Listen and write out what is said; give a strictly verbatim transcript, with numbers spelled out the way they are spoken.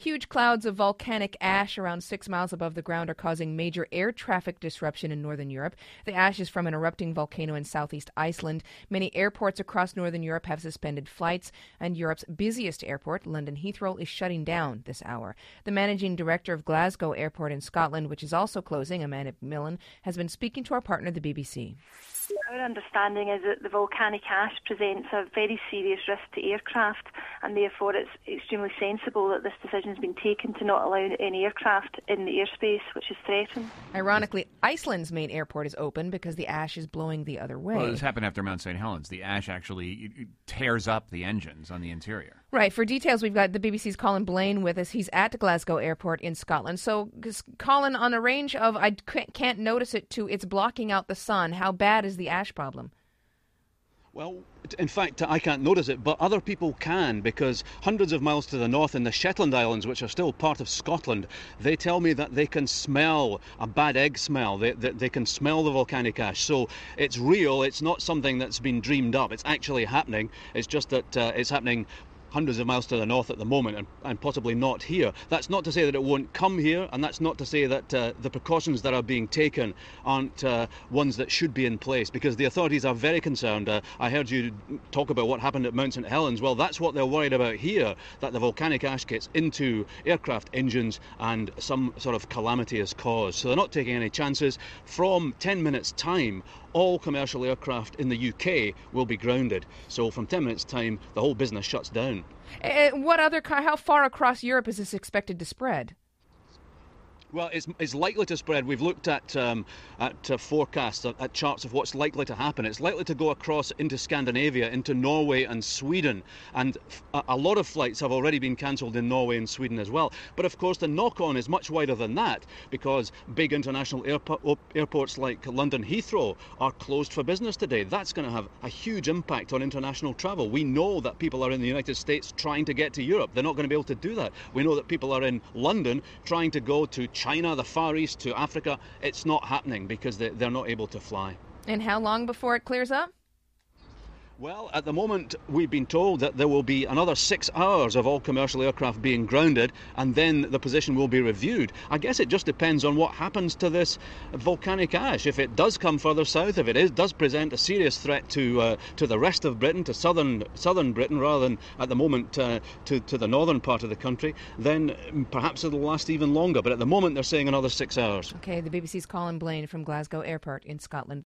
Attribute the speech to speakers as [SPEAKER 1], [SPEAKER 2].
[SPEAKER 1] Huge clouds of volcanic ash around six miles above the ground are causing major air traffic disruption in northern Europe. The ash is from an erupting volcano in southeast Iceland. Many airports across northern Europe have suspended flights, and Europe's busiest airport, London Heathrow, is shutting down this hour. The managing director of Glasgow Airport in Scotland, which is also closing, Amanda Millen, has been speaking to our partner, the B B C.
[SPEAKER 2] Our understanding is that the volcanic ash presents a very serious risk to aircraft, and therefore it's extremely sensible that this decision has been taken to not allow any aircraft in the airspace which is threatened.
[SPEAKER 1] Ironically, Iceland's main airport is open because the ash is blowing the other way.
[SPEAKER 3] Well, this happened after Mount Saint Helens. The ash actually tears up the engines on the interior.
[SPEAKER 1] Right. For details, we've got the B B C's Colin Blaine with us. He's at Glasgow Airport in Scotland. So, Colin, on a range of I can't notice it to it's blocking out the sun, how bad is the ash problem?
[SPEAKER 4] Well, in fact, I can't notice it, but other people can, because hundreds of miles to the north in the Shetland Islands, which are still part of Scotland, they tell me that they can smell a bad egg smell. They, they, they can smell the volcanic ash. So it's real. It's not something that's been dreamed up. It's actually happening. It's just that uh, it's happening hundreds of miles to the north at the moment, and, and possibly not here. That's not to say that it won't come here, and that's not to say that uh, the precautions that are being taken aren't uh, ones that should be in place, because the authorities are very concerned. Uh, I heard you talk about what happened at Mount Saint Helens. Well, that's what they're worried about here, that the volcanic ash gets into aircraft engines and some sort of calamity is caused. So they're not taking any chances. From ten minutes' time, all commercial aircraft in the U K will be grounded. So from ten minutes' time, the whole business shuts down.
[SPEAKER 1] Uh, what other? How far across Europe is this expected to spread?
[SPEAKER 4] Well, it's, it's likely to spread. We've looked at um, at uh, forecasts, at, at charts of what's likely to happen. It's likely to go across into Scandinavia, into Norway and Sweden. And f- a lot of flights have already been cancelled in Norway and Sweden as well. But of course, the knock-on is much wider than that, because big international airpo- airports like London Heathrow are closed for business today. That's going to have a huge impact on international travel. We know that people are in the United States trying to get to Europe. They're not going to be able to do that. We know that people are in London trying to go to China, the Far East, to Africa. It's not happening because they, they're not able to fly.
[SPEAKER 1] And how long before it clears up?
[SPEAKER 4] Well, at the moment, we've been told that there will be another six hours of all commercial aircraft being grounded, and then the position will be reviewed. I guess it just depends on what happens to this volcanic ash. If it does come further south, if it is, does present a serious threat to uh, to the rest of Britain, to southern southern Britain, rather than at the moment uh, to, to the northern part of the country, then perhaps it'll last even longer. But at the moment, they're saying another six hours.
[SPEAKER 1] Okay, the B B C's Colin Blaine from Glasgow Airport in Scotland.